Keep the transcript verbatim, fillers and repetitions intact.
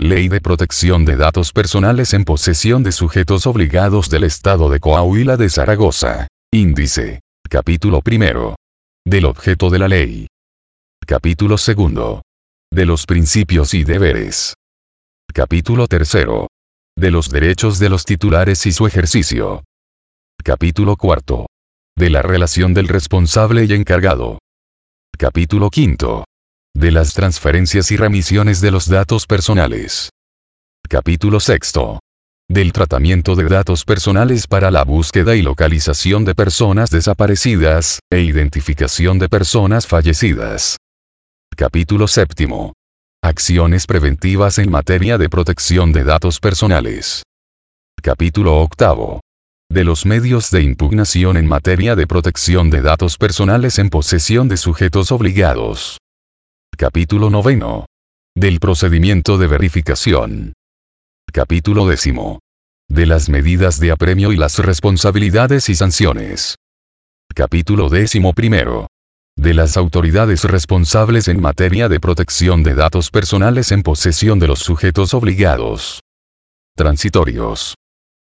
Ley de Protección de Datos Personales en posesión de sujetos obligados del Estado de Coahuila de Zaragoza. Índice. Capítulo primero. Del objeto de la ley. Capítulo segundo. De los principios y deberes. Capítulo tercero. De los derechos de los titulares y su ejercicio. Capítulo cuarto. De la relación del responsable y encargado. Capítulo quinto. De las transferencias y remisiones de los datos personales. Capítulo sexto. Del tratamiento de datos personales para la búsqueda y localización de personas desaparecidas, e identificación de personas fallecidas. Capítulo séptimo. Acciones preventivas en materia de protección de datos personales. Capítulo octavo. De los medios de impugnación en materia de protección de datos personales en posesión de sujetos obligados. Capítulo noveno. Del procedimiento de verificación. Capítulo décimo. De las medidas de apremio y las responsabilidades y sanciones. Capítulo décimo primero. De las autoridades responsables en materia de protección de datos personales en posesión de los sujetos obligados. Transitorios.